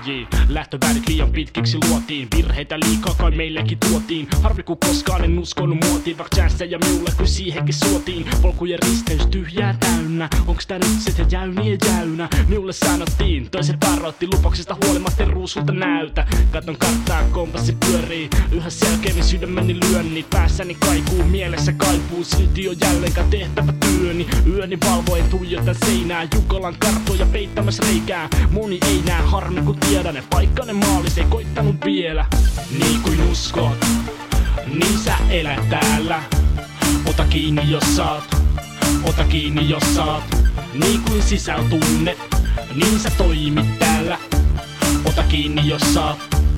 Lähtövärit liian pitkiksi luotiin, virheitä liikaa kai meillekin tuotiin. Harvi kun koskaan en uskonut muotiin, vaikka chanceja minulle kuin siihenkin suotiin. Polkujen risteys tyhjää täynnä, onks tää nyt se jäyniä jäynä? Minulle sanottiin, toiset varoitti, lupauksista huolimatta ruusulta näytä. Katon karttaa, kompassi pyörii, yhä selkeämmin sydämeni lyönni. Päässäni kaikuu, mielessä kaipuu, silti on jälleenkaan tehtävä työni. Yöni valvoen tuijotan seinää, Jukolan karttoja peittämässä reikää. Moni ei näe, harmi kun tiedän, ne paikkainen maalis ei koittanut vielä. Niin kuin uskot, niin sä elät täällä. Ota kiinni jos saat, ota kiinni jos saat. Niin kuin sisällä tunnet, niin sä toimit täällä. Ota kiinni jos saat,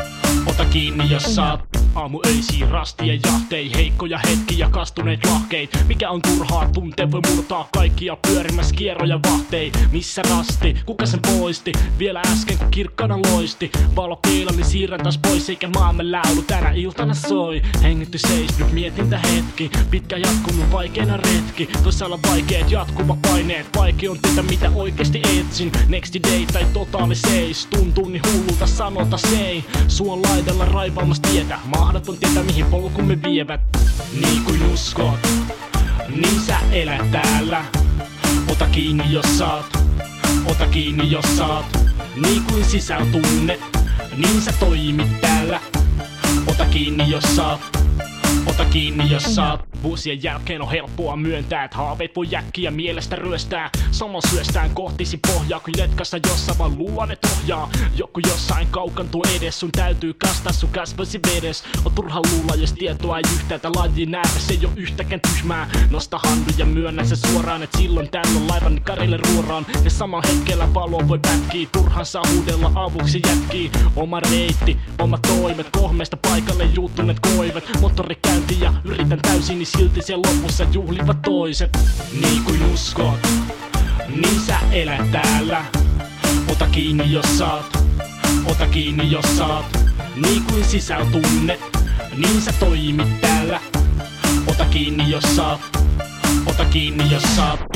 ota kiinni jos saat. Aamuöisiin rastien jahtei, heikkoja hetkiä kastuneet lahkeit. Mikä on turhaa tunteen, voi murtaa kaikkia pyörimässä kierroja vahtei. Missä rasti, kuka sen poisti? Vielä äsken kun kirkkana loisti. Valo keilani siirrän taas pois, eikä maamme laulu tänä iltana soi. Hengitty seis, nyt mietintä hetki. Pitkä jatkunut vaikeena retki. Toisaalla vaikeet jatkuva paineet. Vaikea on tietää mitä oikeesti etsin. Next day tai totaali seis. Tuntuu niin hullulta sanota sei. Suon laidalla raivaamassa tietä. Mahdoton tietää mihin polkumme vievät. Niin kuin uskot, niin sä elät täällä. Ota kiinni jos saat, ota kiinni jos saat. Niin kuin sisällä tunnet, niin sä toimit täällä. Ota kiinni jos saat, ota kiinni jos saat. Vuosien jälkeen on helppoa myöntää, et haaveet voi jäkkiä mielestä ryöstää. Sama syöstään kohtisi pohjaa, kun letkassa jossa vaan luulan et ohjaa. Joku jossain kaukantuu edes, sun täytyy kastaa sun kasvoisi vedes. On turha luulla, jos tietoa ei yhtäältä lajin ääressä ei oo yhtäkään tyhmää. Nosta handu ja myönnä se suoraan, et silloin täällä on laivani karille ruoraan. Ja saman hetkellä valo voi pätkii, turhan saa huudella avuksi jätkii. Oma reitti, oma toimet, kohmeesta paikalle juuttuneet koivet. Moottorikäynti ja yritän täysin, niin silti siellä lopussa juhlivat toiset. Niin kuin uskot, niin sä elät täällä. Ota kiinni jos saat, ota kiinni jos saat. Niin kuin sisällä tunnet, niin sä toimit täällä. Ota kiinni jos saat, ota kiinni jos saat.